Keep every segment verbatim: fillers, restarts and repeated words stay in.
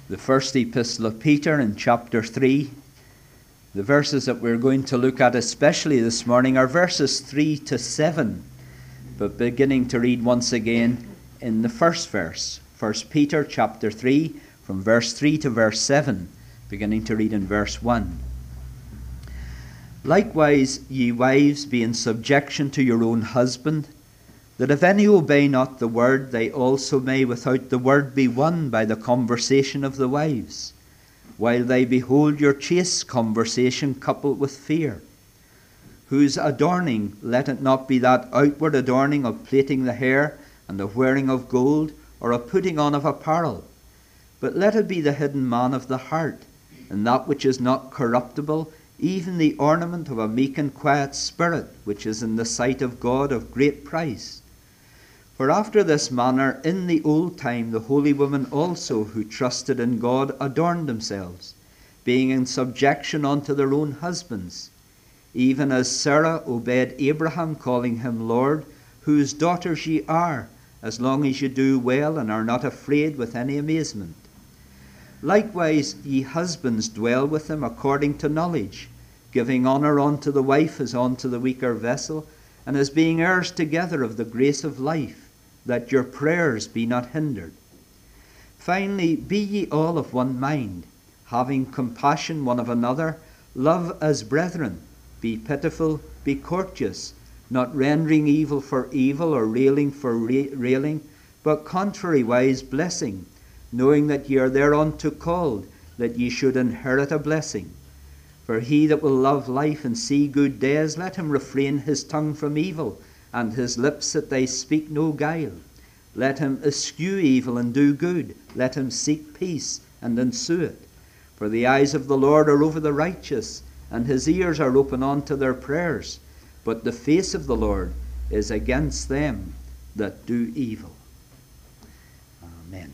the first epistle of Peter in chapter three. The verses that we're going to look at especially this morning are verses three to seven, but beginning to read once again in the first verse. First Peter chapter three, from verse three to verse seven, beginning to read in verse one. Likewise, ye wives, be in subjection to your own husband, that if any obey not the word, they also may without the word be won by the conversation of the wives, while they behold your chaste conversation coupled with fear, whose adorning, let it not be that outward adorning of plaiting the hair, and of wearing of gold, or of putting on of apparel, but let it be the hidden man of the heart, and that which is not corruptible, even the ornament of a meek and quiet spirit, which is in the sight of God of great price. For after this manner in the old time the holy women also, who trusted in God, adorned themselves, being in subjection unto their own husbands, even as Sarah obeyed Abraham, calling him Lord, whose daughters ye are, as long as ye do well and are not afraid with any amazement. Likewise ye husbands dwell with them according to knowledge, giving honour unto the wife as unto the weaker vessel, and as being heirs together of the grace of life, that your prayers be not hindered. Finally, be ye all of one mind, having compassion one of another, love as brethren, be pitiful, be courteous, not rendering evil for evil, or railing for ra- railing, but contrariwise blessing, knowing that ye are thereunto called, that ye should inherit a blessing. For he that will love life and see good days, let him refrain his tongue from evil, and his lips that they speak no guile. Let him eschew evil and do good. Let him seek peace and ensue it. For the eyes of the Lord are over the righteous, and his ears are open unto their prayers. But the face of the Lord is against them that do evil. Amen.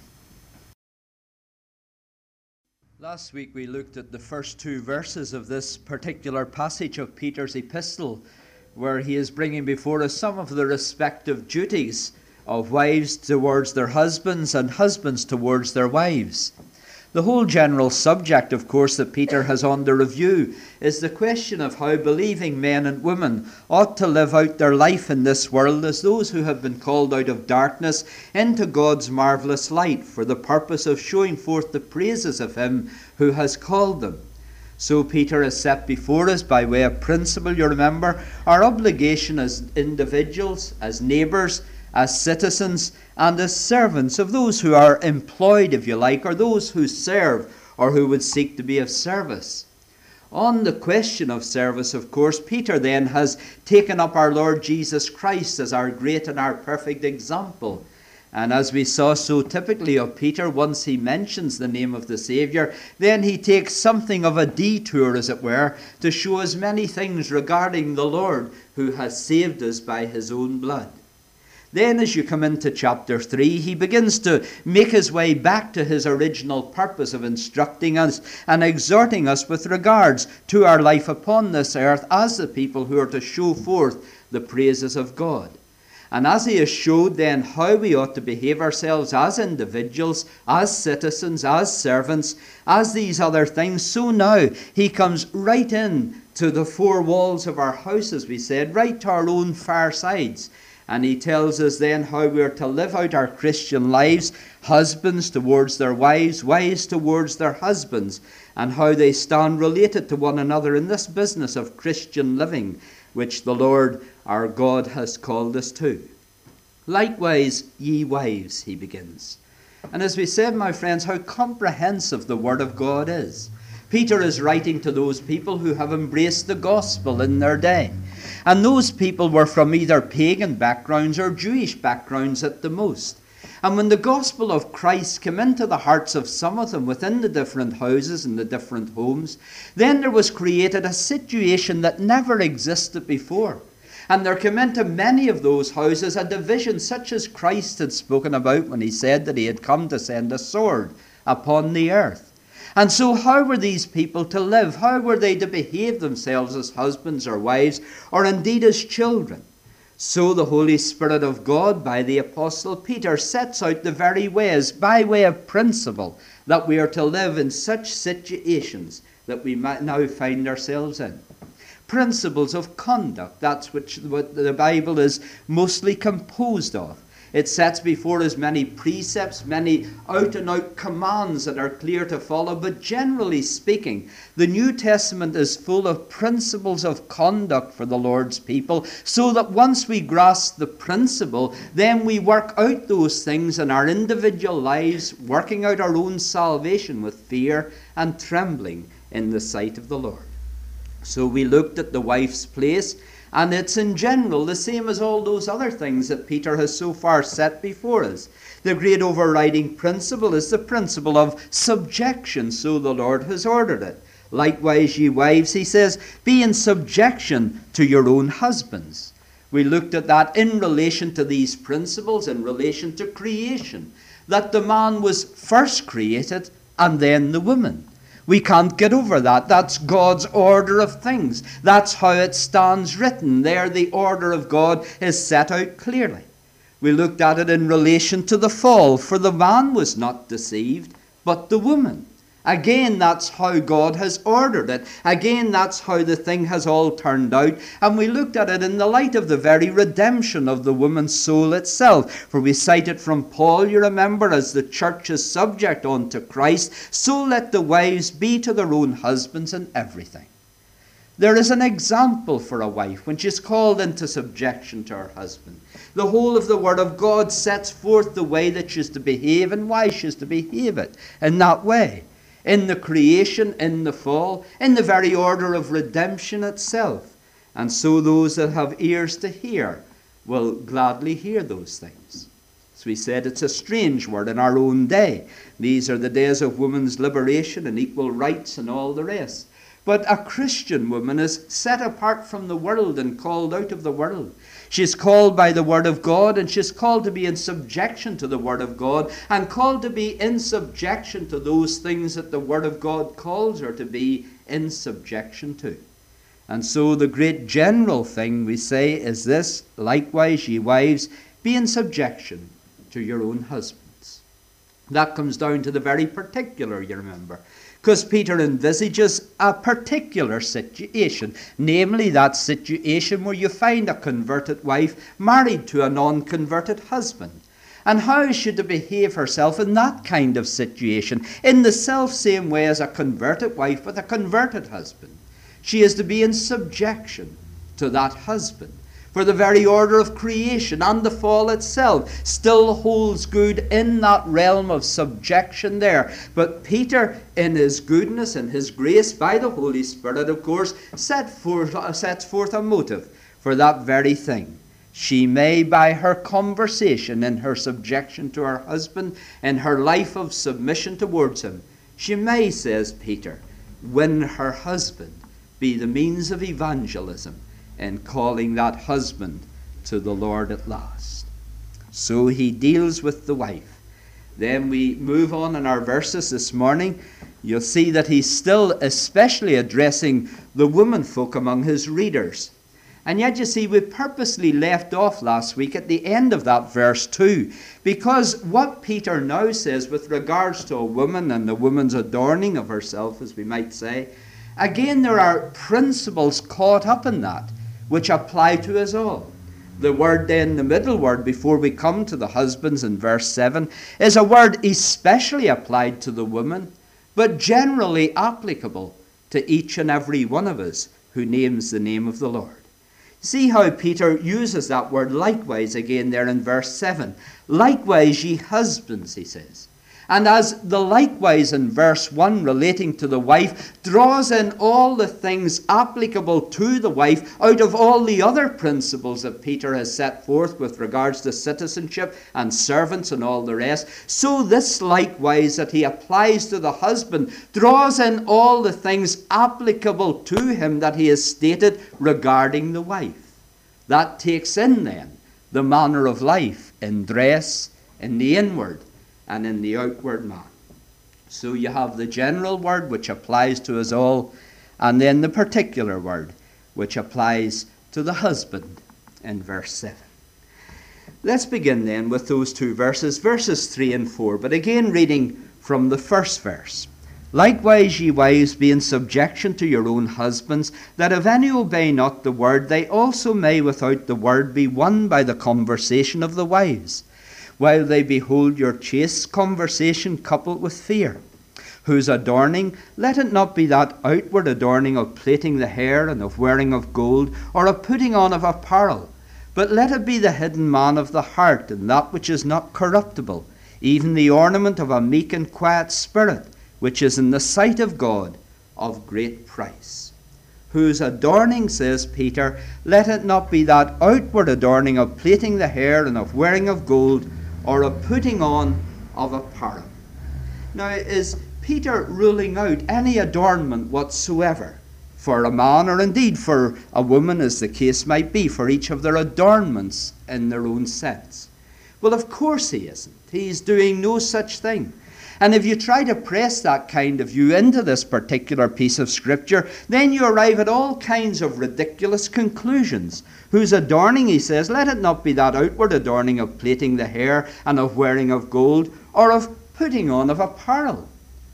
Last week we looked at the first two verses of this particular passage of Peter's epistle, where he is bringing before us some of the respective duties of wives towards their husbands and husbands towards their wives. The whole general subject, of course, that Peter has under review is the question of how believing men and women ought to live out their life in this world as those who have been called out of darkness into God's marvellous light, for the purpose of showing forth the praises of him who has called them. So Peter has set before us, by way of principle, you remember, our obligation as individuals, as neighbours, as citizens, and as servants of those who are employed, if you like, or those who serve, or who would seek to be of service. On the question of service, of course, Peter then has taken up our Lord Jesus Christ as our great and our perfect example. And as we saw so typically of Peter, once he mentions the name of the Saviour, then he takes something of a detour, as it were, to show us many things regarding the Lord who has saved us by his own blood. Then as you come into chapter three, he begins to make his way back to his original purpose of instructing us and exhorting us with regards to our life upon this earth as the people who are to show forth the praises of God. And as he has showed then how we ought to behave ourselves as individuals, as citizens, as servants, as these other things, so now he comes right in to the four walls of our house, as we said, right to our own firesides. And he tells us then how we are to live out our Christian lives, husbands towards their wives, wives towards their husbands, and how they stand related to one another in this business of Christian living, which the Lord our God has called us to. Likewise, ye wives, he begins. And as we said, my friends, how comprehensive the Word of God is. Peter is writing to those people who have embraced the gospel in their day. And those people were from either pagan backgrounds or Jewish backgrounds at the most. And when the gospel of Christ came into the hearts of some of them within the different houses and the different homes, then there was created a situation that never existed before. And there came into many of those houses a division such as Christ had spoken about when he said that he had come to send a sword upon the earth. And so how were these people to live? How were they to behave themselves as husbands or wives, or indeed as children? So the Holy Spirit of God, by the Apostle Peter, sets out the very ways, by way of principle, that we are to live in such situations that we might now find ourselves in. Principles of conduct, that's which, what the Bible is mostly composed of. It sets before us many precepts, many out-and-out commands that are clear to follow. But generally speaking, the New Testament is full of principles of conduct for the Lord's people, so that once we grasp the principle, then we work out those things in our individual lives, working out our own salvation with fear and trembling in the sight of the Lord. So we looked at the wife's place, and it's in general the same as all those other things that Peter has so far set before us. The great overriding principle is the principle of subjection, so the Lord has ordered it. Likewise, ye wives, he says, be in subjection to your own husbands. We looked at that in relation to these principles, in relation to creation, that the man was first created and then the woman. We can't get over that. That's God's order of things. That's how it stands written. There the order of God is set out clearly. We looked at it in relation to the fall, for the man was not deceived, but the woman. Again, that's how God has ordered it. Again, that's how the thing has all turned out. And we looked at it in the light of the very redemption of the woman's soul itself. For we cite it from Paul, you remember, as the church is subject unto Christ, so let the wives be to their own husbands in everything. There is an example for a wife when she's called into subjection to her husband. The whole of the Word of God sets forth the way that she's to behave and why she's to behave it in that way. In the creation, in the fall, in the very order of redemption itself. And so those that have ears to hear will gladly hear those things. As we said, it's a strange word in our own day. These are the days of women's liberation and equal rights and all the rest. But a Christian woman is set apart from the world and called out of the world. She's called by the Word of God, and she's called to be in subjection to the Word of God, and called to be in subjection to those things that the Word of God calls her to be in subjection to. And so the great general thing we say is this: likewise, ye wives, be in subjection to your own husbands. That comes down to the very particular, you remember. Because Peter envisages a particular situation, namely that situation where you find a converted wife married to a non-converted husband. And how is she to behave herself in that kind of situation, in the self-same way as a converted wife with a converted husband? She is to be in subjection to that husband. For the very order of creation and the fall itself still holds good in that realm of subjection there. But Peter, in his goodness and his grace, by the Holy Spirit, of course, set forth, sets forth a motive for that very thing. She may, by her conversation, in her subjection to her husband, in her life of submission towards him, she may, says Peter, win her husband, be the means of evangelism, in calling that husband to the Lord at last. So he deals with the wife. Then we move on in our verses this morning. You'll see that he's still especially addressing the women folk among his readers. And yet, you see, we purposely left off last week at the end of that verse two, because what Peter now says with regards to a woman and the woman's adorning of herself, as we might say, again, there are principles caught up in that, which apply to us all. The word then, the middle word, before we come to the husbands in verse seven, is a word especially applied to the woman, but generally applicable to each and every one of us who names the name of the Lord. See how Peter uses that word likewise again there in verse seven. Likewise, ye husbands, he says. And as the likewise in verse one relating to the wife draws in all the things applicable to the wife out of all the other principles that Peter has set forth with regards to citizenship and servants and all the rest, so this likewise that he applies to the husband draws in all the things applicable to him that he has stated regarding the wife. That takes in then the manner of life in dress, in the inward, and in the outward man. So you have the general word which applies to us all, and then the particular word which applies to the husband. in verse seven. Let's begin then with those two verses, verses three and four, but again reading from the first verse. Likewise, ye wives, be in subjection to your own husbands, that if any obey not the word, they also may without the word be won by the conversation of the wives, while they behold your chaste conversation coupled with fear, whose adorning, let it not be that outward adorning of plaiting the hair and of wearing of gold, or of putting on of apparel, but let it be the hidden man of the heart, and that which is not corruptible, even the ornament of a meek and quiet spirit, which is in the sight of God of great price. Whose adorning, says Peter, let it not be that outward adorning of plaiting the hair and of wearing of gold, or of putting on of apparel. Now, is Peter ruling out any adornment whatsoever for a man, or indeed for a woman, as the case might be, for each of their adornments in their own sense? Well, of course he isn't. He's doing no such thing. And if you try to press that kind of view into this particular piece of Scripture, then you arrive at all kinds of ridiculous conclusions. Whose adorning, he says, let it not be that outward adorning of plaiting the hair and of wearing of gold, or of putting on of apparel.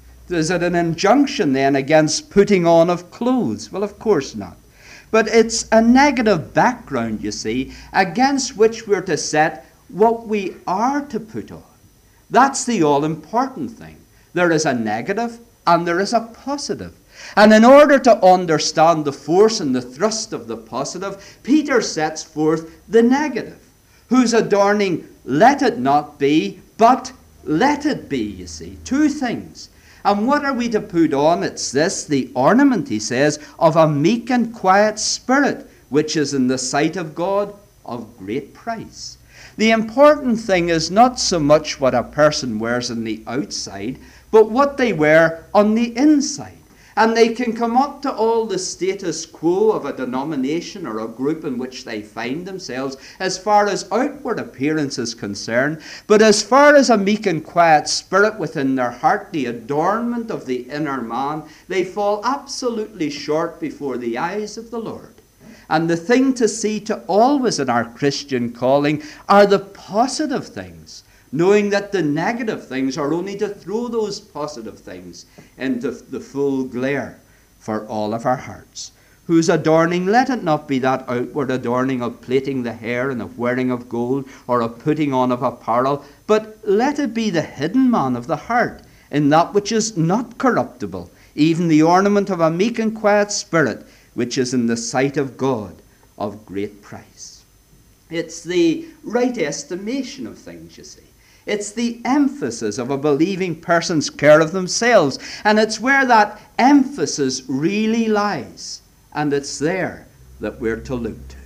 Is it an injunction then against putting on of clothes? Well, of course not. But it's a negative background, you see, against which we're to set what we are to put on. That's the all-important thing. There is a negative and there is a positive. And in order to understand the force and the thrust of the positive, Peter sets forth the negative, whose adorning, let it not be, but let it be, you see. Two things. And what are we to put on? It's this, the ornament, he says, of a meek and quiet spirit, which is in the sight of God of great price. The important thing is not so much what a person wears on the outside, but what they wear on the inside. And they can come up to all the status quo of a denomination or a group in which they find themselves as far as outward appearance is concerned. But as far as a meek and quiet spirit within their heart, the adornment of the inner man, they fall absolutely short before the eyes of the Lord. And the thing to see to always in our Christian calling are the positive things, knowing that the negative things are only to throw those positive things into the full glare for all of our hearts. Whose adorning, let it not be that outward adorning of plaiting the hair and of wearing of gold, or of putting on of apparel, but let it be the hidden man of the heart, in that which is not corruptible, even the ornament of a meek and quiet spirit, which is in the sight of God of great price. It's the right estimation of things, you see. It's the emphasis of a believing person's care of themselves. And it's where that emphasis really lies. And it's there that we're to look to.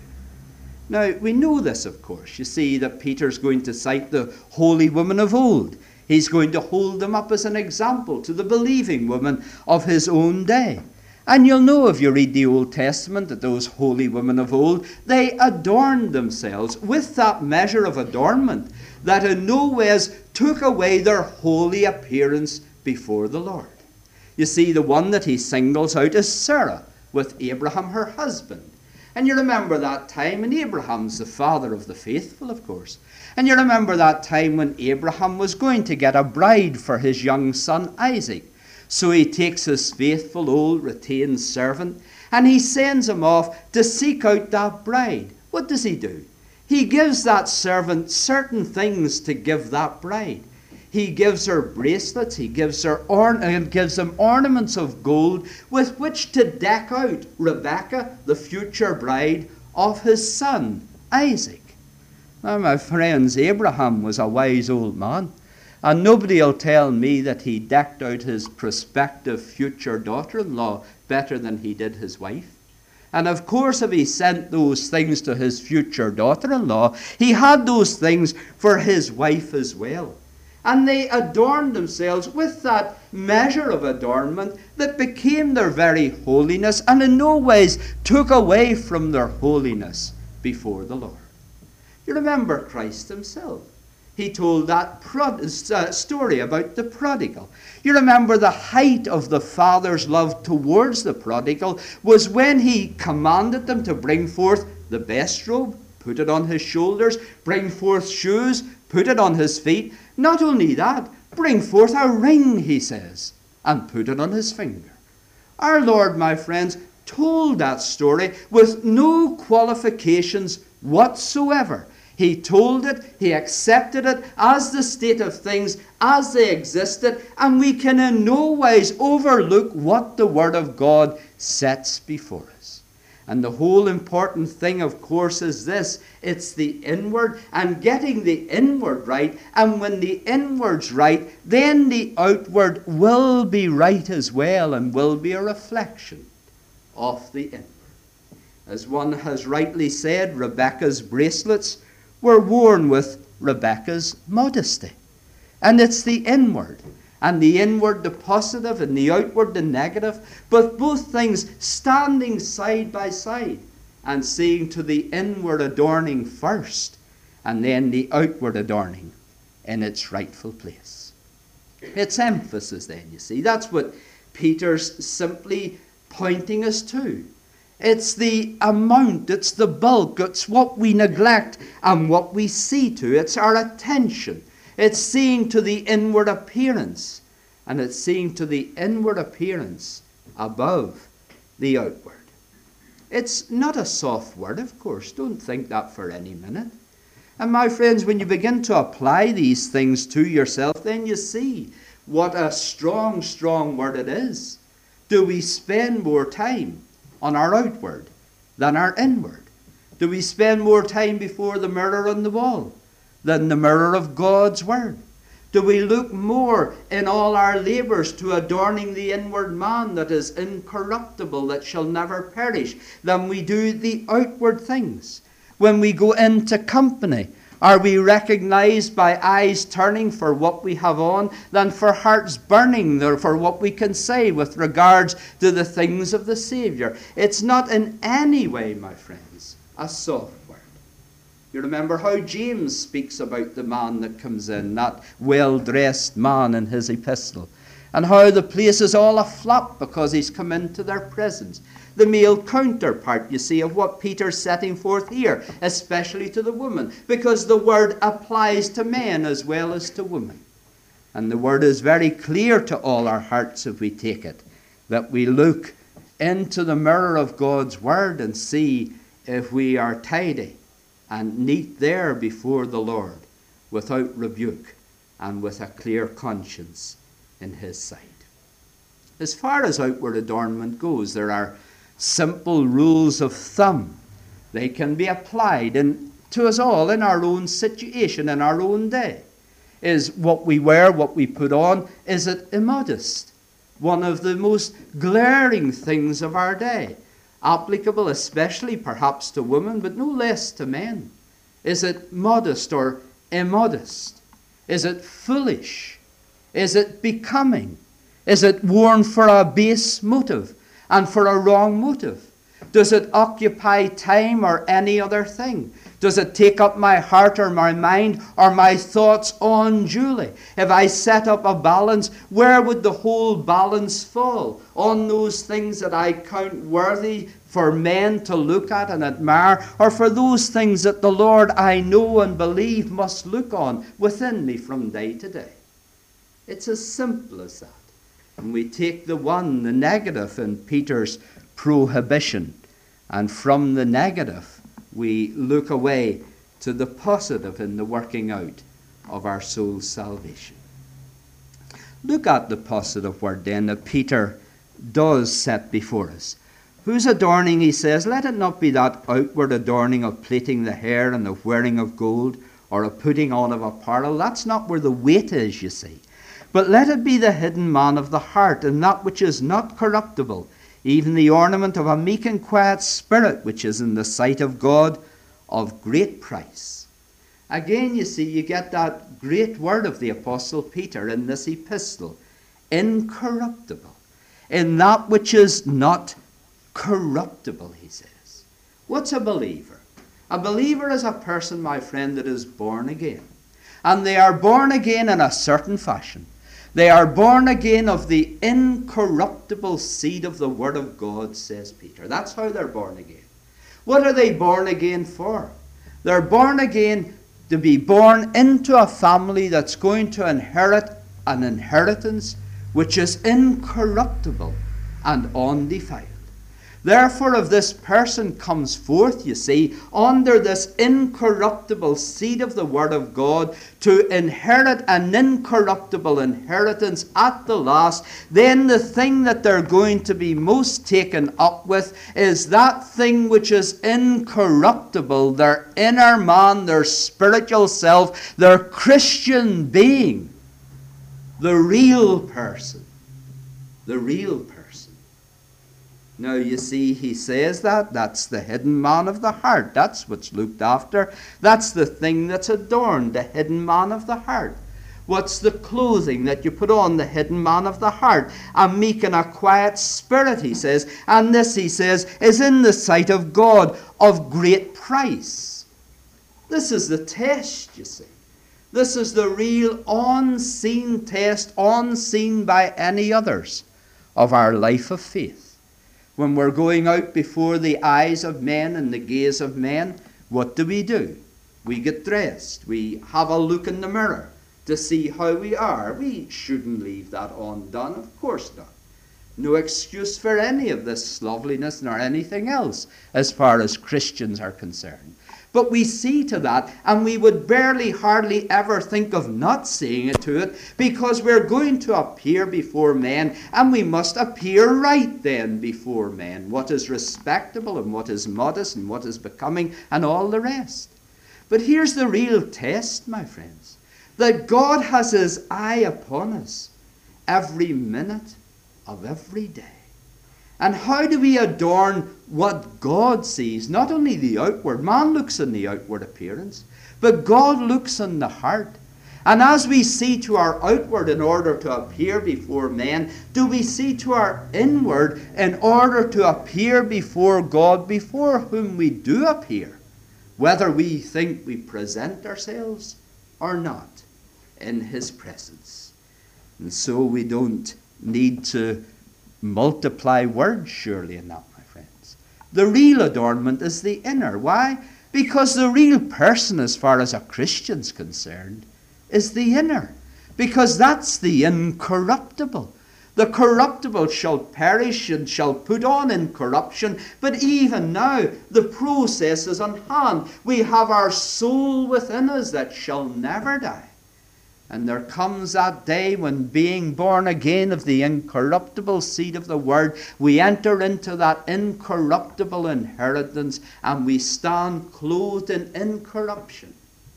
Now, we know this, of course. You see that Peter's going to cite the holy women of old. He's going to hold them up as an example to the believing women of his own day. And you'll know if you read the Old Testament that those holy women of old, they adorned themselves with that measure of adornment that in no ways took away their holy appearance before the Lord. You see, the one that he singles out is Sarah, with Abraham, her husband. And you remember that time, and Abraham's the father of the faithful, of course. And you remember that time when Abraham was going to get a bride for his young son Isaac. So he takes his faithful old retained servant and he sends him off to seek out that bride. What does he do? He gives that servant certain things to give that bride. He gives her bracelets, he gives her orn- and gives them ornaments of gold with which to deck out Rebekah, the future bride of his son Isaac. Now, my friends, Abraham was a wise old man. And nobody will tell me that he decked out his prospective future daughter-in-law better than he did his wife. And of course, if he sent those things to his future daughter-in-law, he had those things for his wife as well. And they adorned themselves with that measure of adornment that became their very holiness and in no ways took away from their holiness before the Lord. You remember Christ himself. He told that prod- uh, story about the prodigal. You remember the height of the Father's love towards the prodigal was when he commanded them to bring forth the best robe, put it on his shoulders. Bring forth shoes, put it on his feet. Not only that, bring forth a ring, he says, and put it on his finger. Our Lord, my friends, told that story with no qualifications whatsoever. He told it, he accepted it as the state of things, as they existed, and we can in no wise overlook what the Word of God sets before us. And the whole important thing, of course, is this. It's the inward, and getting the inward right. And when the inward's right, then the outward will be right as well, and will be a reflection of the inward. As one has rightly said, Rebecca's bracelets were worn with Rebecca's modesty. And it's the inward, and the inward the positive, and the outward the negative, but both things standing side by side, and seeing to the inward adorning first, and then the outward adorning in its rightful place. It's emphasis then, you see. That's what Peter's simply pointing us to. It's the amount, it's the bulk, it's what we neglect and what we see to. It's our attention. It's seeing to the inward appearance, and it's seeing to the inward appearance above the outward. It's not a soft word, of course. Don't think that for any minute. And my friends, when you begin to apply these things to yourself, then you see what a strong, strong word it is. Do we spend more time on our outward than our inward? Do we spend more time before the mirror on the wall than the mirror of God's Word? Do we look more in all our labours to adorning the inward man that is incorruptible, that shall never perish, than we do the outward things? When we go into company, are we recognized by eyes turning for what we have on, than for hearts burning for what we can say with regards to the things of the Saviour? It's not in any way, my friends, a soft word. You remember how James speaks about the man that comes in, that well-dressed man in his epistle, and how the place is all aflop because he's come into their presence. The male counterpart, you see, of what Peter's setting forth here, especially to the woman, because the word applies to men as well as to women. And the word is very clear to all our hearts if we take it, that we look into the mirror of God's word and see if we are tidy and neat there before the Lord, without rebuke and with a clear conscience in his sight. As far as outward adornment goes, there are simple rules of thumb. They can be applied in, to us all in our own situation, in our own day. Is what we wear, what we put on, is it immodest? One of the most glaring things of our day, applicable especially perhaps to women, but no less to men. Is it modest or immodest? Is it foolish? Is it becoming? Is it worn for a base motive and for a wrong motive? Does it occupy time or any other thing? Does it take up my heart or my mind or my thoughts unduly? If I set up a balance, where would the whole balance fall? On those things that I count worthy for men to look at and admire, or for those things that the Lord I know and believe must look on within me from day to day? It's as simple as that. And we take the one, the negative, in Peter's prohibition, and from the negative we look away to the positive in the working out of our soul's salvation. Look at the positive word then that Peter does set before us. Whose adorning, he says, let it not be that outward adorning of plaiting the hair and of wearing of gold or of putting on of apparel. That's not where the weight is, you see. But let it be the hidden man of the heart, and that which is not corruptible, even the ornament of a meek and quiet spirit, which is in the sight of God of great price. Again, you see, you get that great word of the Apostle Peter in this epistle. Incorruptible. In that which is not corruptible, he says. What's a believer? A believer is a person, my friend, that is born again. And they are born again in a certain fashion. They are born again of the incorruptible seed of the Word of God, says Peter. That's how they're born again. What are they born again for? They're born again to be born into a family that's going to inherit an inheritance which is incorruptible and undefiled. Therefore, if this person comes forth, you see, under this incorruptible seed of the Word of God to inherit an incorruptible inheritance at the last, then the thing that they're going to be most taken up with is that thing which is incorruptible, their inner man, their spiritual self, their Christian being, the real person, the real person. Now, you see, he says that. That's the hidden man of the heart. That's what's looked after. That's the thing that's adorned, the hidden man of the heart. What's the clothing that you put on the hidden man of the heart? A meek and a quiet spirit, he says. And this, he says, is in the sight of God of great price. This is the test, you see. This is the real unseen test, unseen by any others, of our life of faith. When we're going out before the eyes of men and the gaze of men, what do we do? We get dressed. We have a look in the mirror to see how we are. We shouldn't leave that undone, of course not. No excuse for any of this loveliness nor anything else as far as Christians are concerned. But we see to that, and we would barely, hardly ever think of not seeing it to it, because we're going to appear before men, and we must appear right then before men. What is respectable, and what is modest, and what is becoming, and all the rest. But here's the real test, my friends, that God has his eye upon us every minute of every day. And how do we adorn what God sees? Not only the outward. Man looks on the outward appearance, but God looks on the heart. And as we see to our outward in order to appear before men, do we see to our inward in order to appear before God, before whom we do appear, whether we think we present ourselves or not in his presence. And so we don't need to multiply words surely in that, my friends. The real adornment is the inner. Why? Because the real person, as far as a Christian's concerned, is the inner. Because that's the incorruptible. The corruptible shall perish and shall put on incorruption. But even now, the process is on hand. We have our soul within us that shall never die. And there comes that day when, being born again of the incorruptible seed of the Word, we enter into that incorruptible inheritance, and we stand clothed in incorruption.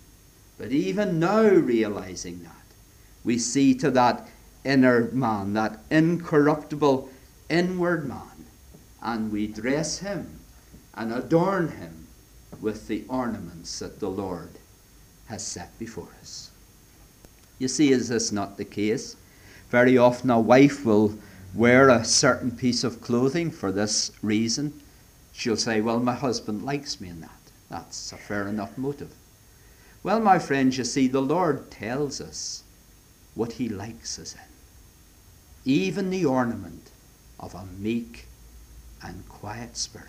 But even now, realizing that, we see to that inner man, that incorruptible inward man, and we dress him and adorn him with the ornaments that the Lord has set before us. You see, is this not the case? Very often a wife will wear a certain piece of clothing for this reason. She'll say, well, my husband likes me in that. That's a fair enough motive. Well, my friends, you see, the Lord tells us what he likes us in. Even the ornament of a meek and quiet spirit.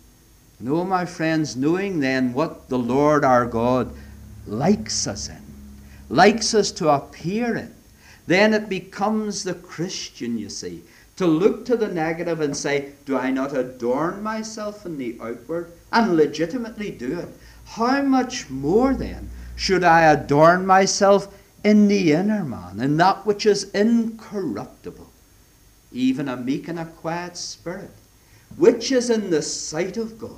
No, my friends, knowing then what the Lord our God likes us in, likes us to appear in, then it becomes the Christian, you see, to look to the negative and say, do I not adorn myself in the outward and legitimately do it? How much more then should I adorn myself in the inner man, in that which is incorruptible, even a meek and a quiet spirit, which is in the sight of God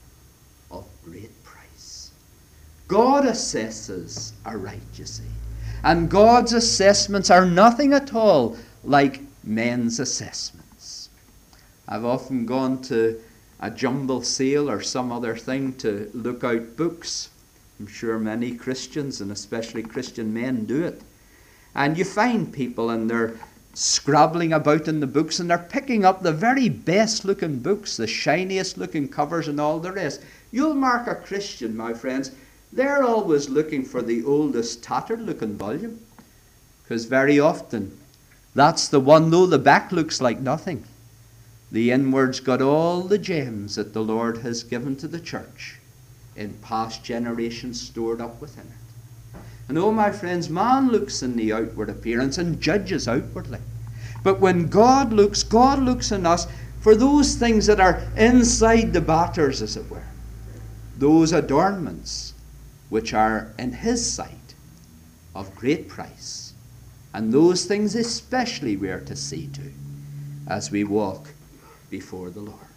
of great price. God assesses aright, you see. And God's assessments are nothing at all like men's assessments. I've often gone to a jumble sale or some other thing to look out books. I'm sure many Christians, and especially Christian men, do it. And you find people and they're scrabbling about in the books, and they're picking up the very best looking books, the shiniest looking covers and all the rest. You'll mark a Christian, my friends, they're always looking for the oldest tattered looking volume, because very often that's the one, though the back looks like nothing, the inward's got all the gems that the Lord has given to the church. in past generations stored up within it. And oh, my friends, man looks in the outward appearance and judges outwardly. But when God looks, God looks in us for those things that are inside the batters, as it were. Those adornments which are in his sight of great price. And those things especially we are to see to as we walk before the Lord.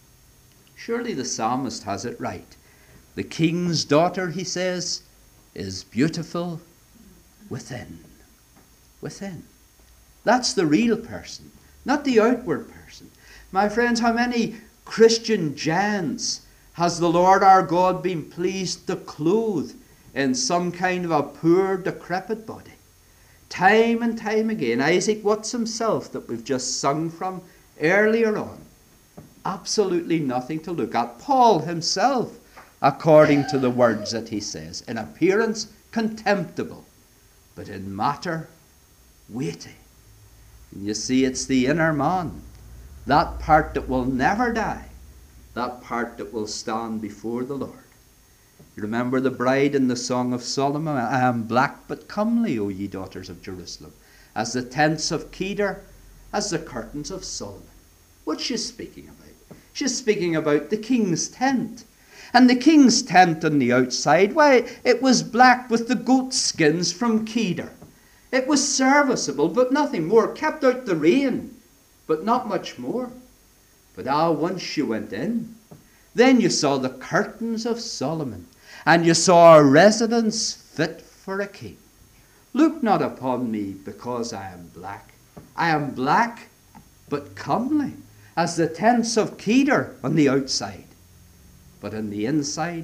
Surely the psalmist has it right. The king's daughter, he says, is beautiful within. Within. That's the real person, not the outward person. My friends, how many Christian giants has the Lord our God been pleased to clothe in some kind of a poor, decrepit body? Time and time again. Isaac Watts himself, that we've just sung from earlier on. Absolutely nothing to look at. Paul himself, according to the words that he says, in appearance contemptible, but in matter weighty. And you see, it's the inner man, that part that will never die, that part that will stand before the Lord. You remember the bride in the Song of Solomon, I am black but comely, O ye daughters of Jerusalem, as the tents of Kedar, as the curtains of Solomon. What's she speaking about? She's speaking about the king's tent. And the king's tent on the outside, why, it was black with the goat skins from Kedar. It was serviceable, but nothing more. Kept out the rain, but not much more. But ah, once you went in, then you saw the curtains of Solomon, and you saw a residence fit for a king. Look not upon me because I am black. I am black, but comely, as the tents of Kedar on the outside, but on the inside,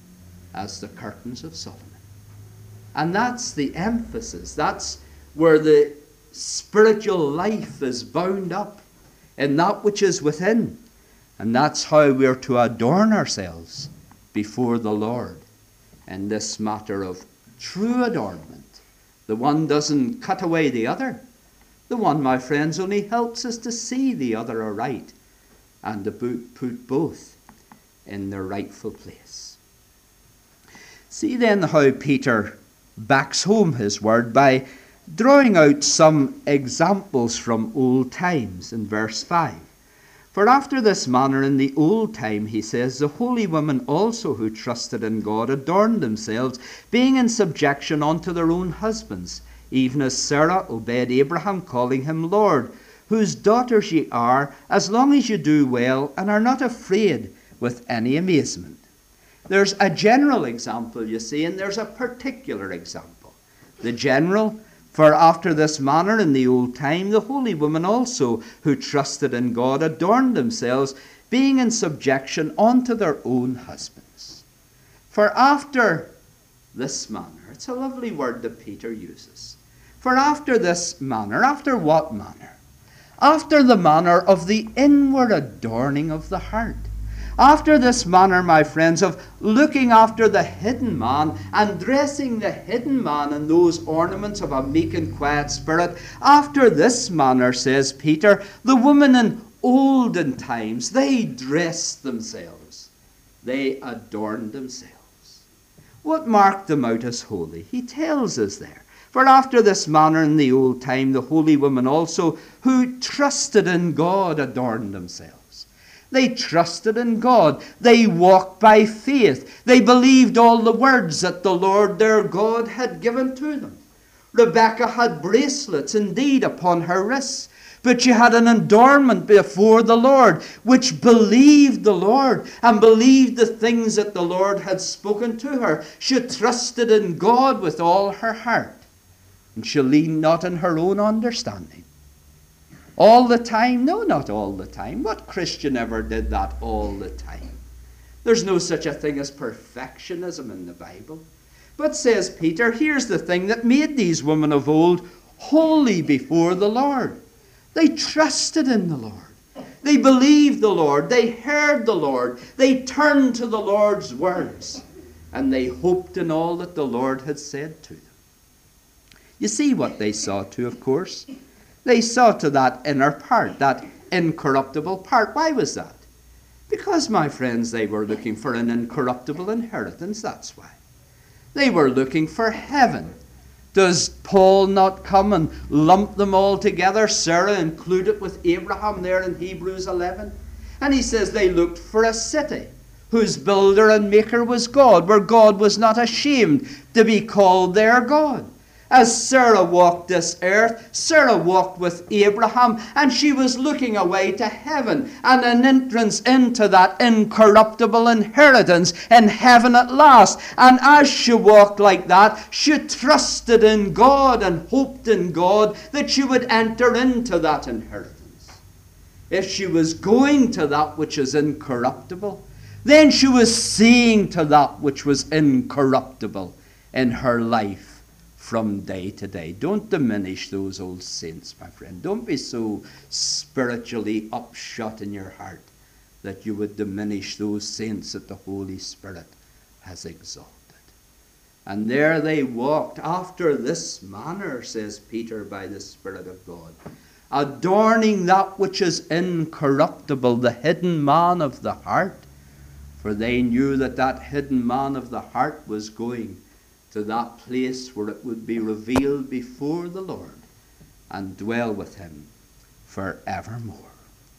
as the curtains of Solomon. And that's the emphasis. That's where the spiritual life is bound up, in that which is within. And that's how we're to adorn ourselves before the Lord in this matter of true adornment. The one doesn't cut away the other. The one, my friends, only helps us to see the other aright and to put both in their rightful place. See then how Peter backs home his word by drawing out some examples from old times in verse five. For after this manner in the old time, he says, the holy women also who trusted in God adorned themselves, being in subjection unto their own husbands, even as Sarah obeyed Abraham, calling him Lord, whose daughters ye are, as long as you do well and are not afraid with any amazement. There's a general example, you see, and there's a particular example. The general, for after this manner in the old time, the holy women also, who trusted in God, adorned themselves, being in subjection unto their own husbands. For after this manner, it's a lovely word that Peter uses. For after this manner, after what manner? After the manner of the inward adorning of the heart. After this manner, my friends, of looking after the hidden man and dressing the hidden man in those ornaments of a meek and quiet spirit, after this manner, says Peter, the women in olden times, they dressed themselves. They adorned themselves. What marked them out as holy? He tells us there. For after this manner in the old time, the holy women also, who trusted in God, adorned themselves. They trusted in God. They walked by faith. They believed all the words that the Lord their God had given to them. Rebekah had bracelets indeed upon her wrists, but she had an adornment before the Lord, which believed the Lord and believed the things that the Lord had spoken to her. She trusted in God with all her heart, and she leaned not in her own understanding. All the time? No, not all the time. What Christian ever did that all the time? There's no such a thing as perfectionism in the Bible. But, says Peter, here's the thing that made these women of old holy before the Lord. They trusted in the Lord. They believed the Lord. They heard the Lord. They turned to the Lord's words. And they hoped in all that the Lord had said to them. You see what they saw to, of course. They saw to that inner part, that incorruptible part. Why was that? Because, my friends, they were looking for an incorruptible inheritance, that's why. They were looking for heaven. Does Paul not come and lump them all together? Sarah included with Abraham there in Hebrews eleven. And he says they looked for a city whose builder and maker was God, where God was not ashamed to be called their God. As Sarah walked this earth, Sarah walked with Abraham, and she was looking away to heaven and an entrance into that incorruptible inheritance in heaven at last. And as she walked like that, she trusted in God and hoped in God that she would enter into that inheritance. If she was going to that which is incorruptible, then she was seeing to that which was incorruptible in her life from day to day. Don't diminish those old saints, my friend. Don't be so spiritually upshot in your heart that you would diminish those saints that the Holy Spirit has exalted. And there they walked after this manner, says Peter, by the Spirit of God, adorning that which is incorruptible, the hidden man of the heart. For they knew that that hidden man of the heart was going to that place where it would be revealed before the Lord and dwell with him forevermore.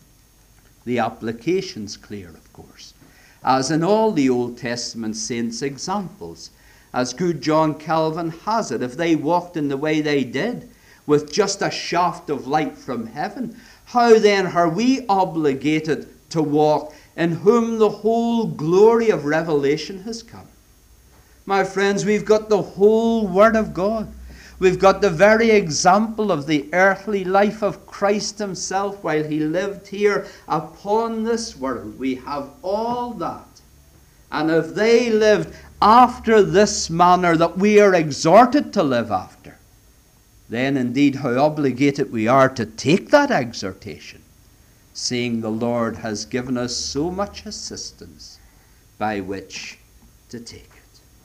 The application's clear, of course. As in all the Old Testament saints' examples, as good John Calvin has it, if they walked in the way they did, with just a shaft of light from heaven, how then are we obligated to walk in whom the whole glory of revelation has come? My friends, we've got the whole Word of God. We've got the very example of the earthly life of Christ himself while he lived here upon this world. We have all that. And if they lived after this manner that we are exhorted to live after, then indeed how obligated we are to take that exhortation, seeing the Lord has given us so much assistance by which to take it.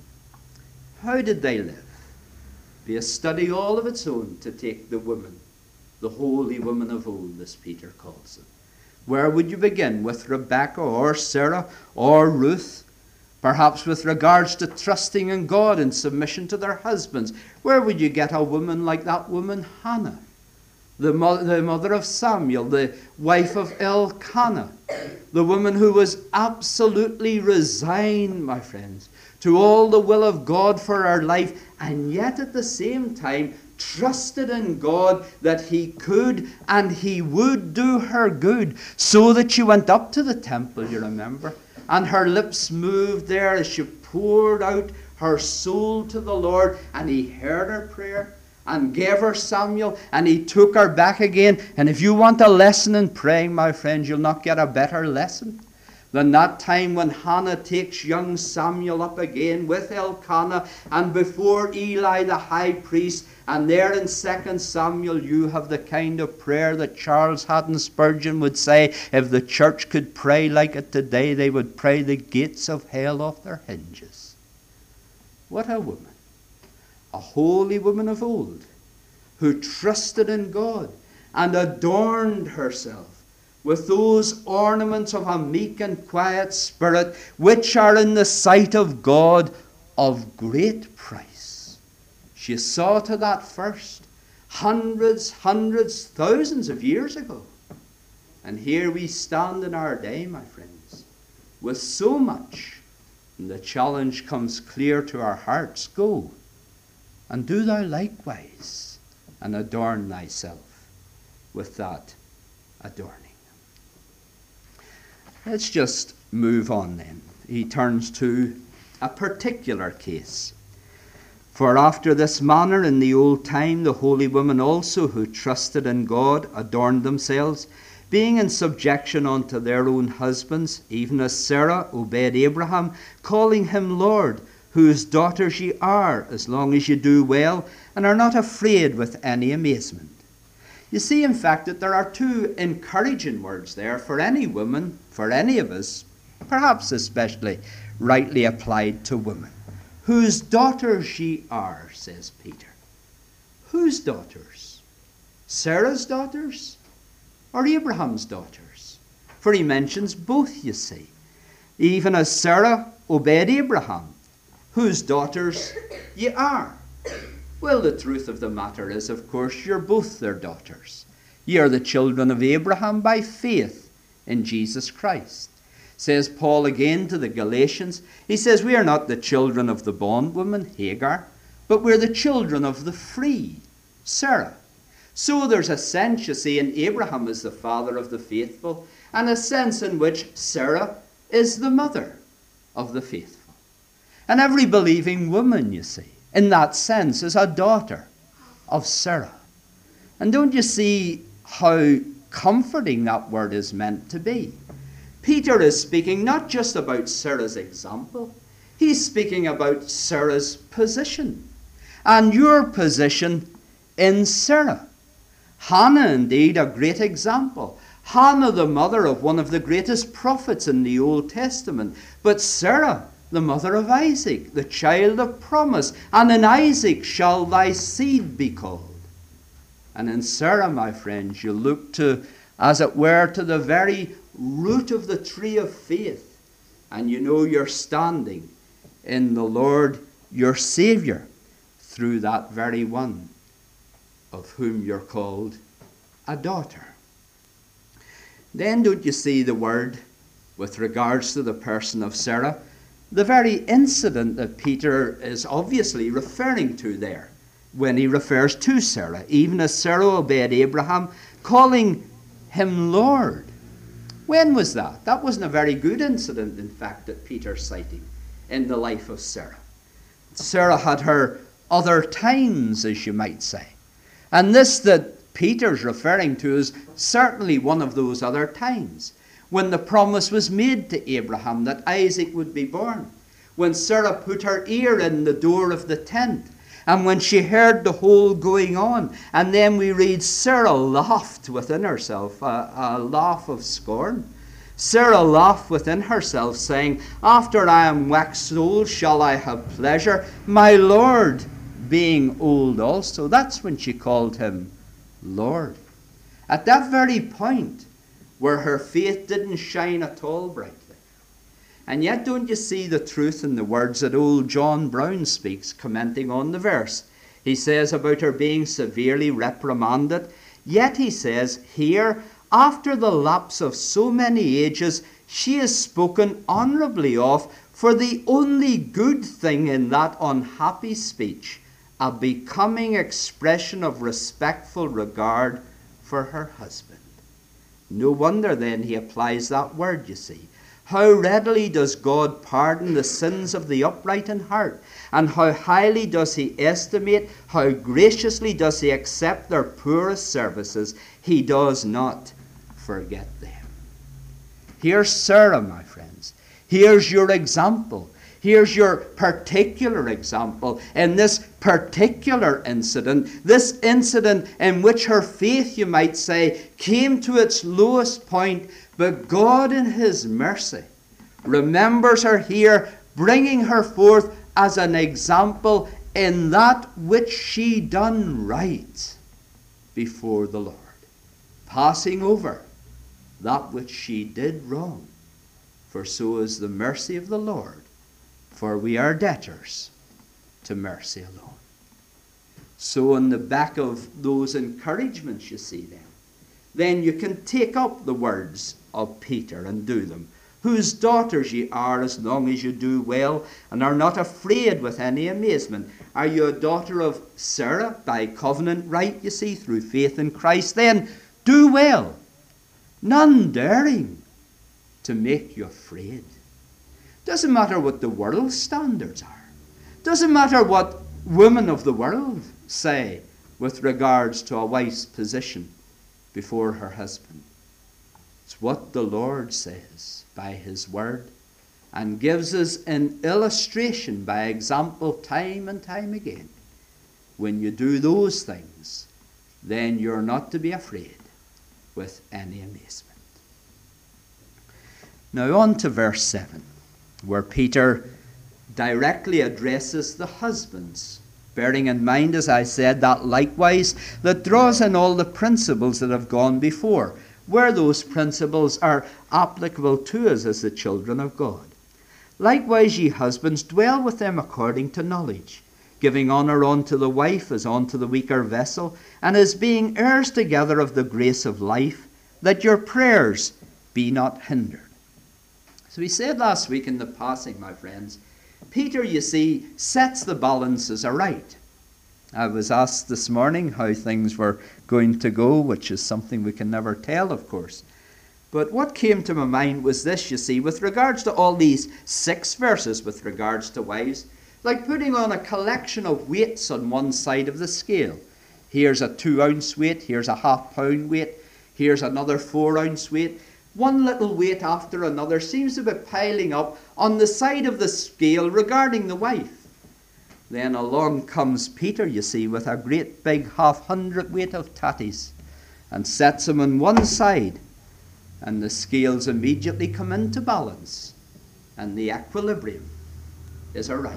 How did they live? Be a study all of its own to take the women, the holy women of old, as Peter calls them. Where would you begin? With Rebecca or Sarah or Ruth? Perhaps with regards to trusting in God and submission to their husbands. Where would you get a woman like that woman Hannah? The, mo- the mother of Samuel, the wife of Elkanah. The woman who was absolutely resigned, my friends, to all the will of God for her life, and yet at the same time trusted in God that he could and he would do her good, so that she went up to the temple, you remember, and her lips moved there as she poured out her soul to the Lord, and he heard her prayer and gave her Samuel, and he took her back again. And if you want a lesson in praying, my friends, you'll not get a better lesson than that time when Hannah takes young Samuel up again with Elkanah and before Eli the high priest. And there in Second Samuel you have the kind of prayer that Charles Haddon Spurgeon would say, if the church could pray like it today, they would pray the gates of hell off their hinges. What a woman. A holy woman of old, who trusted in God and adorned herself with those ornaments of a meek and quiet spirit, which are in the sight of God of great price. She saw to that first, hundreds, hundreds, thousands of years ago. And here we stand in our day, my friends, with so much. And the challenge comes clear to our hearts. Go, and do thou likewise, and adorn thyself with that adorning. Let's just move on then. He turns to a particular case. For after this manner in the old time the holy women also who trusted in God adorned themselves, being in subjection unto their own husbands, even as Sarah obeyed Abraham, calling him Lord, whose daughters ye are, as long as ye do well, and are not afraid with any amazement. You see, in fact, that there are two encouraging words there for any woman, for any of us, perhaps especially rightly applied to women. Whose daughters ye are, says Peter. Whose daughters? Sarah's daughters or Abraham's daughters? For he mentions both, you see. Even as Sarah obeyed Abraham, whose daughters ye are. Well, the truth of the matter is, of course, you're both their daughters. Ye are the children of Abraham by faith in Jesus Christ. Says Paul again to the Galatians, he says, we are not the children of the bondwoman, Hagar, but we're the children of the free, Sarah. So there's a sense, you see, in Abraham as the father of the faithful, and a sense in which Sarah is the mother of the faithful. And every believing woman, you see, in that sense, is a daughter of Sarah. And don't you see how comforting that word is meant to be? Peter is speaking not just about Sarah's example, he's speaking about Sarah's position, and your position in Sarah. Hannah, indeed, a great example. Hannah, the mother of one of the greatest prophets in the Old Testament. But Sarah, the mother of Isaac, the child of promise. And in Isaac shall thy seed be called. And in Sarah, my friends, you look to, as it were, to the very root of the tree of faith. And you know you're standing in the Lord, your Saviour, through that very one of whom you're called a daughter. Then don't you see the word with regards to the person of Sarah? The very incident that Peter is obviously referring to there when he refers to Sarah, even as Sarah obeyed Abraham, calling him Lord. When was that? That wasn't a very good incident, in fact, that Peter's citing in the life of Sarah. Sarah had her other times, as you might say. And this that Peter's referring to is certainly one of those other times when the promise was made to Abraham that Isaac would be born, when Sarah put her ear in the door of the tent, and when she heard the whole going on. And then we read Sarah laughed within herself, a, a laugh of scorn. Sarah laughed within herself, saying, after I am waxed old shall I have pleasure, my Lord being old also. That's when she called him Lord. At that very point where her faith didn't shine at all brightly. And yet don't you see the truth in the words that old John Brown speaks, commenting on the verse. He says about her being severely reprimanded, yet he says here, after the lapse of so many ages, she is spoken honourably of for the only good thing in that unhappy speech, a becoming expression of respectful regard for her husband. No wonder then he applies that word, you see. How readily does God pardon the sins of the upright in heart, and how highly does he estimate, how graciously does he accept their poorest services. He does not forget them. Here's Sarah, my friends. Here's your example. Here's your particular example in this particular incident, this incident in which her faith, you might say, came to its lowest point, but God in his mercy remembers her here, bringing her forth as an example in that which she done right before the Lord, passing over that which she did wrong. For so is the mercy of the Lord, for we are debtors to mercy alone. So on the back of those encouragements you see then, then you can take up the words of Peter and do them. Whose daughters ye are as long as you do well, and are not afraid with any amazement. Are you a daughter of Sarah by covenant right, you see, through faith in Christ? Then do well, none daring to make you afraid. Doesn't matter what the world's standards are. Doesn't matter what women of the world say with regards to a wife's position before her husband. It's what the Lord says by his word, and gives us an illustration by example time and time again. When you do those things, then you're not to be afraid with any amazement. Now on to verse seven, where Peter directly addresses the husbands, bearing in mind, as I said, that likewise that draws in all the principles that have gone before. where those principles are applicable to us as the children of God. Likewise, ye husbands, dwell with them according to knowledge, giving honour unto the wife as unto the weaker vessel, and as being heirs together of the grace of life, that your prayers be not hindered. So we said last week in the passing, my friends, Peter, you see, sets the balances aright. I was asked this morning how things were going to go, which is something we can never tell, of course. But what came to my mind was this, you see, with regards to all these six verses with regards to wives, like putting on a collection of weights on one side of the scale. Here's a two ounce weight, here's a half pound weight, here's another four ounce weight. One little weight after another seems to be piling up on the side of the scale regarding the wife. Then along comes Peter, you see, with a great big half hundred weight of tatties, and sets them on one side, and the scales immediately come into balance, and the equilibrium is arrived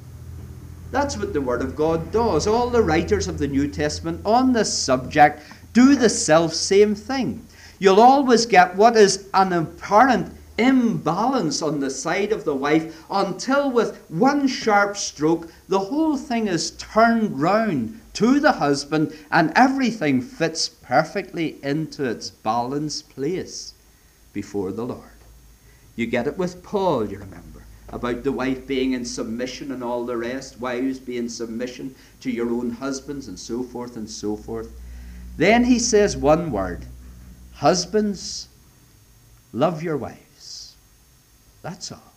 at. That's what the Word of God does. All the writers of the New Testament on this subject do the self-same thing. You'll always get what is an apparent imbalance on the side of the wife until with one sharp stroke the whole thing is turned round to the husband and everything fits perfectly into its balanced place before the Lord. You get it with Paul, you remember, about the wife being in submission and all the rest, wives being in submission to your own husbands and so forth and so forth. Then he says one word, husbands, love your wives. That's all.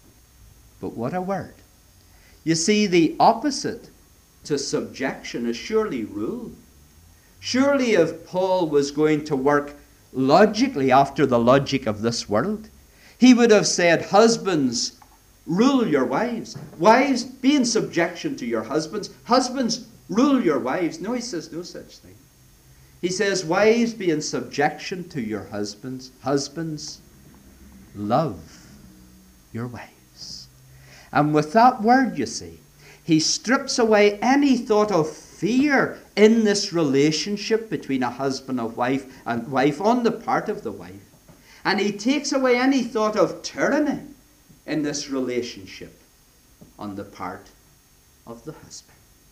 But what a word. You see, the opposite to subjection is surely rule. Surely if Paul was going to work logically after the logic of this world, he would have said, husbands, rule your wives. Wives, be in subjection to your husbands. Husbands, rule your wives. No, he says no such thing. He says, wives, be in subjection to your husbands. Husbands, love your wives. And with that word, you see, he strips away any thought of fear in this relationship between a husband and wife and wife on the part of the wife. And he takes away any thought of tyranny in this relationship on the part of the husband.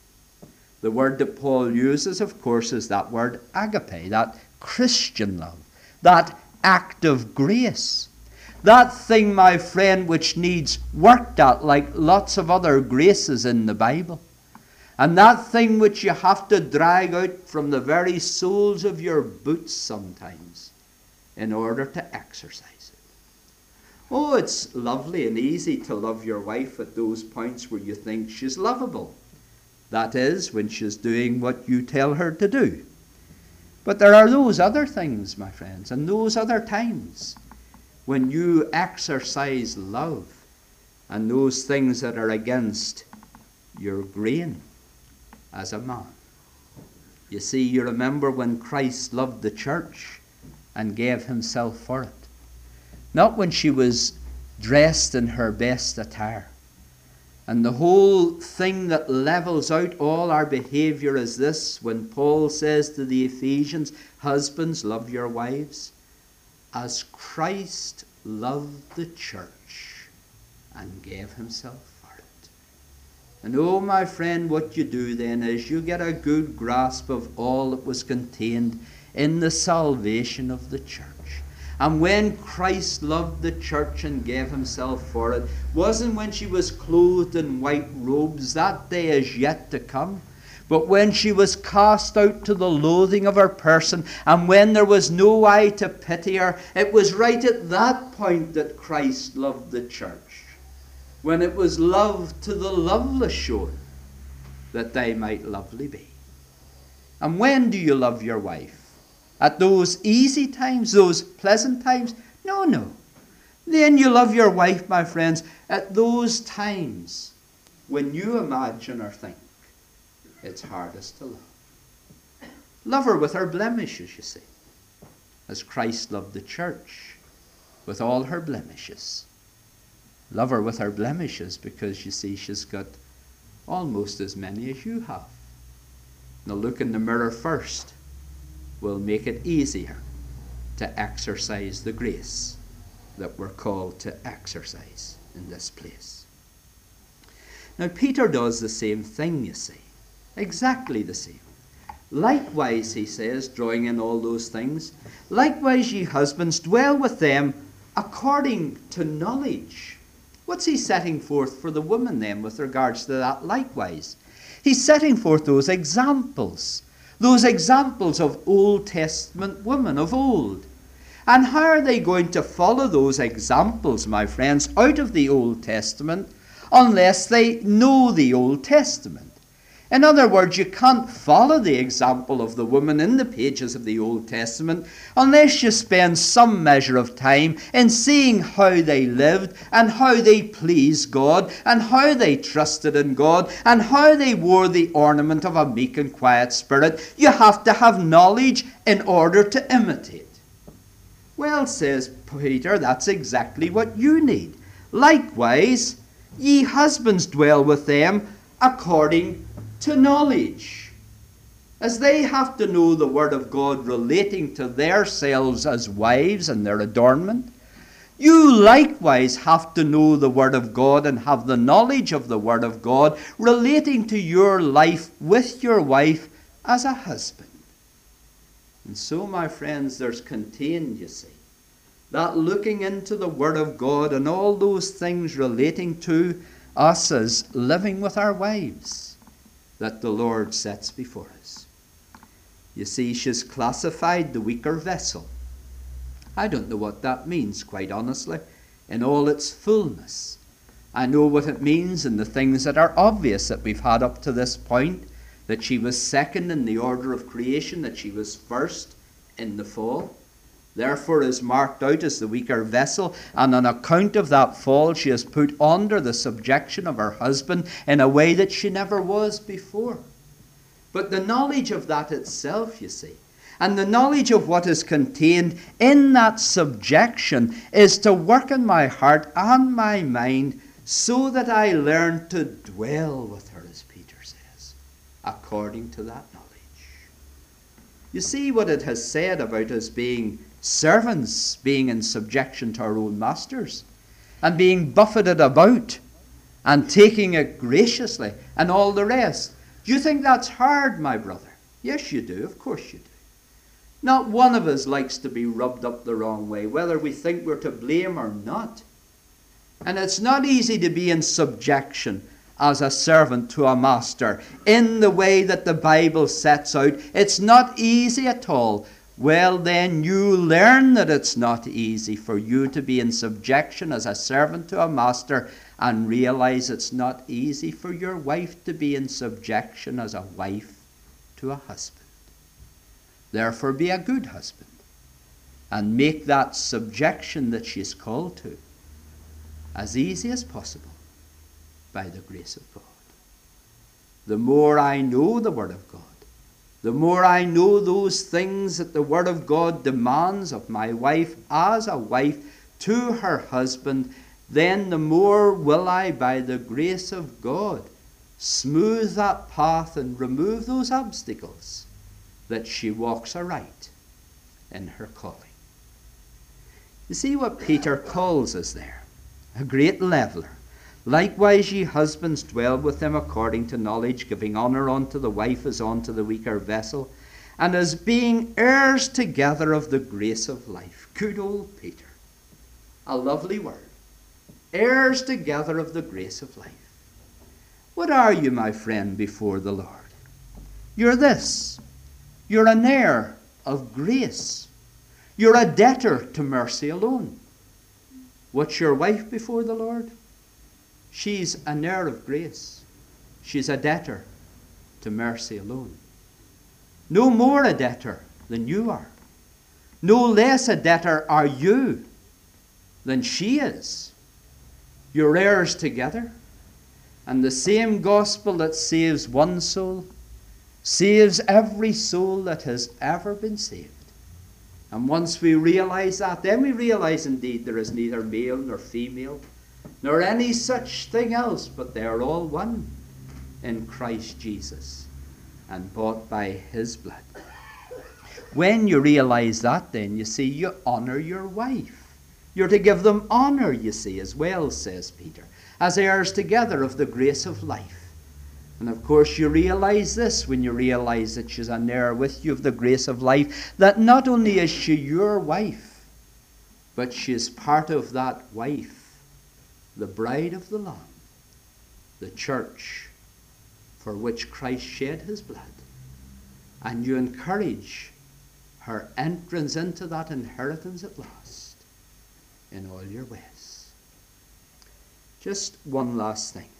The word that Paul uses, of course, is that word agape, that Christian love, that act of grace. That thing, my friend, which needs worked at like lots of other graces in the Bible. And that thing which you have to drag out from the very soles of your boots sometimes in order to exercise it. Oh, it's lovely and easy to love your wife at those points where you think she's lovable. That is, when she's doing what you tell her to do. But there are those other things, my friends, and those other times when you exercise love and those things that are against your grain as a man. You see, you remember when Christ loved the church and gave himself for it. Not when she was dressed in her best attire. And the whole thing that levels out all our behavior is this, when Paul says to the Ephesians, husbands, love your wives, as Christ loved the church and gave himself for it. And oh, my friend, what you do then is you get a good grasp of all that was contained in the salvation of the church. And when Christ loved the church and gave himself for it, wasn't when she was clothed in white robes. That day is yet to come. But when she was cast out to the loathing of her person, and when there was no eye to pity her, it was right at that point that Christ loved the church. When it was love to the loveless shown, that they might lovely be. And when do you love your wife? At those easy times, those pleasant times? No, no. Then you love your wife, my friends, at those times when you imagine or think it's hardest to love. Love her with her blemishes, you see, as Christ loved the church with all her blemishes. Love her with her blemishes because, you see, she's got almost as many as you have. Now look in the mirror first will make it easier to exercise the grace that we're called to exercise in this place. Now, Peter does the same thing, you see. Exactly the same. Likewise, he says, drawing in all those things, likewise, ye husbands, dwell with them according to knowledge. What's he setting forth for the woman then with regards to that likewise? He's setting forth those examples, those examples of Old Testament women of old. And how are they going to follow those examples, my friends, out of the Old Testament unless they know the Old Testament? In other words, you can't follow the example of the woman in the pages of the Old Testament unless you spend some measure of time in seeing how they lived and how they pleased God and how they trusted in God and how they wore the ornament of a meek and quiet spirit. You have to have knowledge in order to imitate. Well, says Peter, that's exactly what you need. Likewise, ye husbands dwell with them according to knowledge. As they have to know the Word of God relating to themselves as wives and their adornment, you likewise have to know the Word of God and have the knowledge of the Word of God relating to your life with your wife as a husband. And so, my friends, there's contained, you see, that looking into the Word of God and all those things relating to us as living with our wives that the Lord sets before us. You see, she's classified the weaker vessel. I don't know what that means, quite honestly, in all its fullness. I know what it means in the things that are obvious that we've had up to this point, that she was second in the order of creation, that she was first in the fall, therefore is marked out as the weaker vessel, and on account of that fall she is put under the subjection of her husband in a way that she never was before. But the knowledge of that itself, you see, and the knowledge of what is contained in that subjection is to work in my heart and my mind so that I learn to dwell with her, as Peter says, according to that knowledge. You see what it has said about us being servants, being in subjection to our own masters, and being buffeted about, and taking it graciously, and all the rest. Do you think that's hard, my brother? Yes, you do. Of course you do. Not one of us likes to be rubbed up the wrong way, whether we think we're to blame or not. And it's not easy to be in subjection as a servant to a master in the way that the Bible sets out. It's not easy at all. Well, then you learn that it's not easy for you to be in subjection as a servant to a master, and realize it's not easy for your wife to be in subjection as a wife to a husband. Therefore, be a good husband and make that subjection that she's called to as easy as possible by the grace of God. The more I know the Word of God, the more I know those things that the Word of God demands of my wife as a wife to her husband, then the more will I, by the grace of God, smooth that path and remove those obstacles that she walks aright in her calling. You see what Peter calls us there? A great leveller. Likewise, ye husbands, dwell with them according to knowledge, giving honour unto the wife as unto the weaker vessel, and as being heirs together of the grace of life. Good old Peter. A lovely word. Heirs together of the grace of life. What are you, my friend, before the Lord? You're this. You're an heir of grace. You're a debtor to mercy alone. What's your wife before the Lord? She's an heir of grace. She's a debtor to mercy alone. No more a debtor than you are. No less a debtor are you than she is. You're heirs together. And the same gospel that saves one soul saves every soul that has ever been saved. And once we realize that, then we realize indeed there is neither male nor female, nor any such thing else, but they are all one in Christ Jesus and bought by his blood. when you realize that, then you see you honor your wife. You're to give them honor, you see, as well, says Peter, as heirs together of the grace of life. And of course you realize this when you realize that she's an heir with you of the grace of life, that not only is she your wife, but she is part of that wife, the bride of the Lamb, the church, for which Christ shed his blood. And you encourage her entrance into that inheritance at last in all your ways. Just one last thing.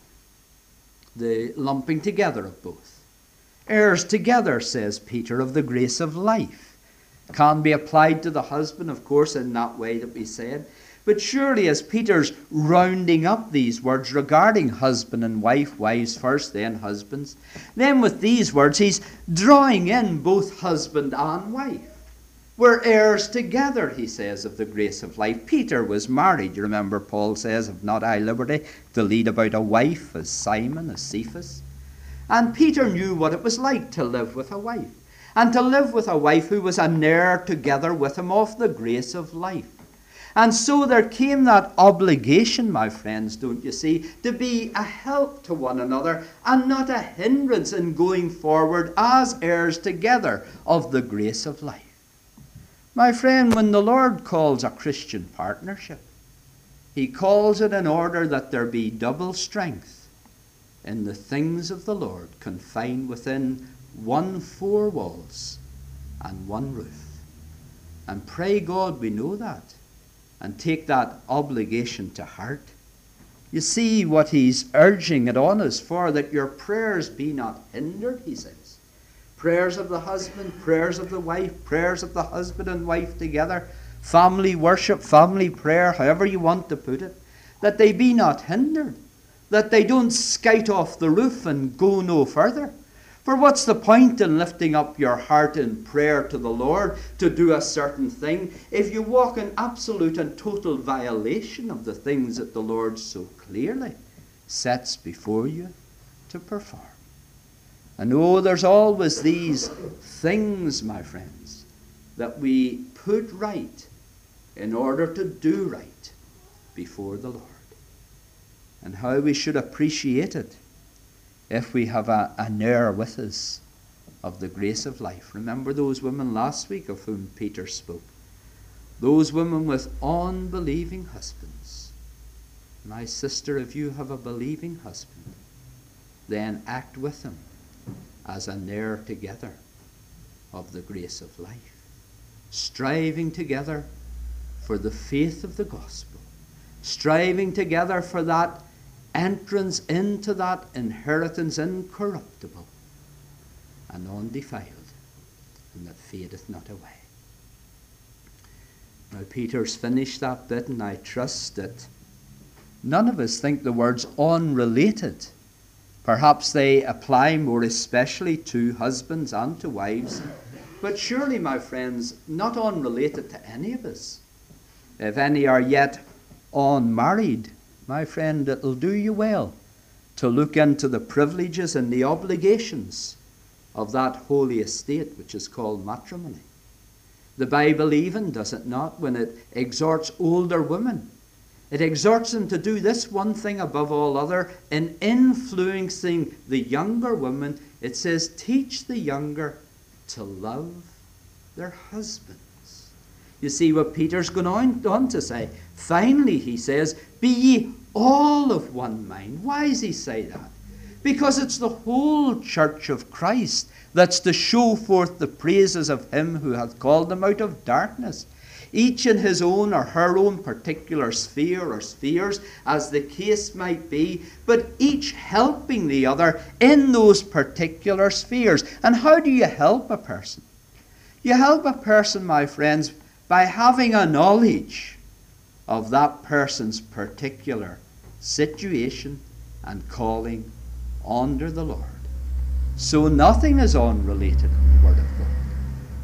The lumping together of both. Heirs together, says Peter, of the grace of life. Can be applied to the husband, of course, in that way that we said. But surely as Peter's rounding up these words regarding husband and wife, wives first, then husbands, then with these words he's drawing in both husband and wife. We're heirs together, he says, of the grace of life. Peter was married. You remember Paul says, "Have not I liberty to lead about a wife as Simon, as Cephas?" And Peter knew what it was like to live with a wife. And to live with a wife who was an heir together with him of the grace of life. And so there came that obligation, my friends, don't you see, to be a help to one another and not a hindrance in going forward as heirs together of the grace of life. My friend, when the Lord calls a Christian partnership, he calls it in order that there be double strength in the things of the Lord, confined within one four walls and one roof. And pray God we know that and take that obligation to heart. You see what he's urging it on us for, that your prayers be not hindered, he says. Prayers of the husband, prayers of the wife, prayers of the husband and wife together, family worship, family prayer, however you want to put it, that they be not hindered, that they don't skite off the roof and go no further. For what's the point in lifting up your heart in prayer to the Lord to do a certain thing if you walk in absolute and total violation of the things that the Lord so clearly sets before you to perform? And oh, there's always these things, my friends, that we put right in order to do right before the Lord. And how we should appreciate it if we have a, an heir with us of the grace of life. Remember those women last week of whom Peter spoke. Those women with unbelieving husbands. My sister, if you have a believing husband, then act with him as an heir together of the grace of life, striving together for the faith of the gospel, striving together for that entrance into that inheritance incorruptible and undefiled, and that fadeth not away. Now Peter's finished that bit, and I trust that none of us think the words unrelated. Perhaps they apply more especially to husbands and to wives, but surely, my friends, not unrelated to any of us. If any are yet unmarried, my friend, it'll do you well to look into the privileges and the obligations of that holy estate which is called matrimony. The Bible even, does it not, when it exhorts older women, it exhorts them to do this one thing above all other in influencing the younger women. It says, teach the younger to love their husbands. You see what Peter's going on, on to say. Finally, he says, be ye all of one mind. Why does he say that? Because it's the whole church of Christ that's to show forth the praises of him who hath called them out of darkness. Each in his own or her own particular sphere or spheres, as the case might be, but each helping the other in those particular spheres. And how do you help a person? You help a person, my friends, by having a knowledge of that person's particular situation and calling under the Lord. So nothing is unrelated in the Word of God.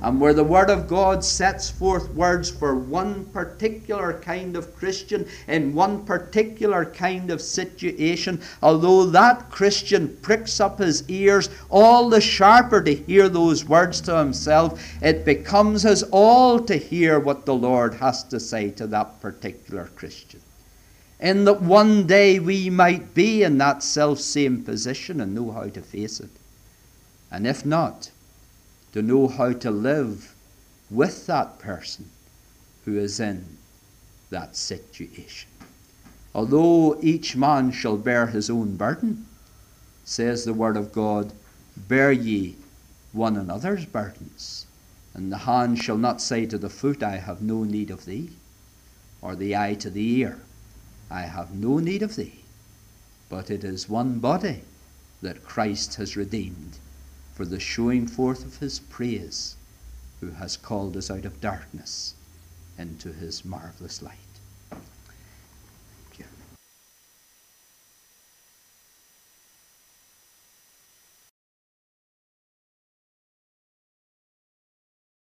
And where the Word of God sets forth words for one particular kind of Christian in one particular kind of situation, although that Christian pricks up his ears all the sharper to hear those words to himself, it becomes his all to hear what the Lord has to say to that particular Christian. In that one day we might be in that self-same position and know how to face it. And if not, to know how to live with that person who is in that situation. Although each man shall bear his own burden, says the Word of God, bear ye one another's burdens. And the hand shall not say to the foot, I have no need of thee, or the eye to the ear, I have no need of thee. But it is one body that Christ has redeemed, for the showing forth of his praise, who has called us out of darkness into his marvelous light.